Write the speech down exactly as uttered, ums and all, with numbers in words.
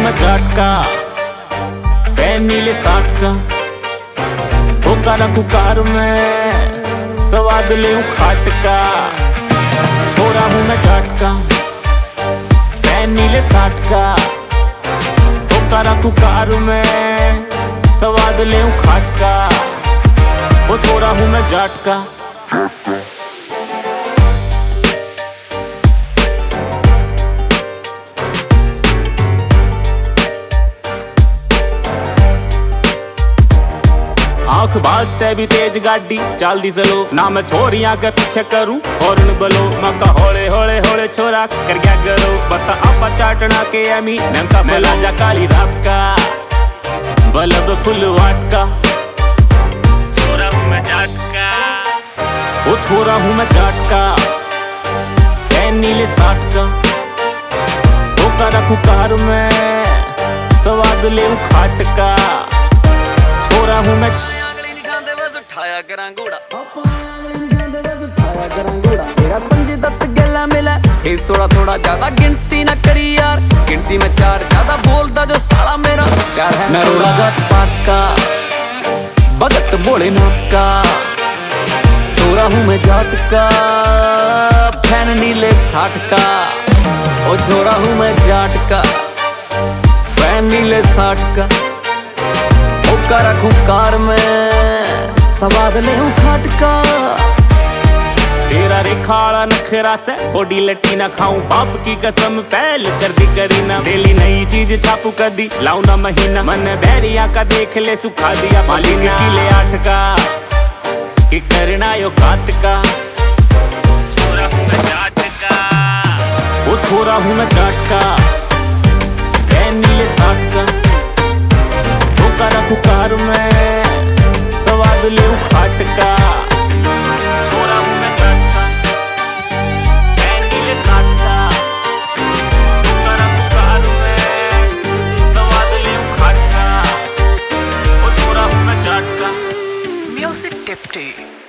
मैं जाट का, फैन नीले साठ का, होकारा कुकार में स्वाद ले खाट का। छोरा हूँ मैं जाट का, फैन नीले साठ का, होकारा कुकार में स्वाद ले खाट का। वो छोरा हूँ मैं जाट का। आँख बाजते भी तेज गाड़ी चलदी स्लो, ना मैं छोरियां के पीछे करूं हॉर्न बलो। मक्का होले होले होले छोरा कर क्या करो, बता आपा चाटना के एमी नमका फला जा काली रात का, बल्ब फुल वाट का। छोरा हूँ मैं जाट का, वो छोरा हूँ मैं जाट का, फैन नीले साठ का, होकारा कुकार में स्वाद ले खाट का। छोरा हूँ मैं उठाया करा घोड़ा तेरा संजय दत्त गला मिला फेस थोड़ा थोड़ा ज्यादा गिनती ना करी यार, गिनती में चार ज्यादा बोलता जो साला मेरा प्यार है। मैं रोला जात पात का, भगत भोलेनाथ का, छोरा हूँ मैं जाट का, फैन नीले साठ का। ओ छोरा हूँ मैं जाट का, फैन नीले साठ का, होकारा कुकार में स्वाद ले खाट का। तेरा रेखाड़ा नखरा से बॉडी लटी ना खाऊं, बाप की कसम फैल कर दी करी ना। डेली नई चीज छापू कर दी लाऊ ना महीना, मन बैरिया का देख ले सुखा दिया मालिक किले आठ का, कि करना यो कात का। छोरा हूँ मैं जाट का, वो छोरा हूँ मैं जाट का, फैन नीले साठ का, होकारा कुकार में स्वाद ले खाट का। छोरा हूँ मैं जाट का, फैन नीले साठ का, होकारा कुकार में स्वाद ले खाट का। वो छोरा हूँ मैं जाट का। Music deputy.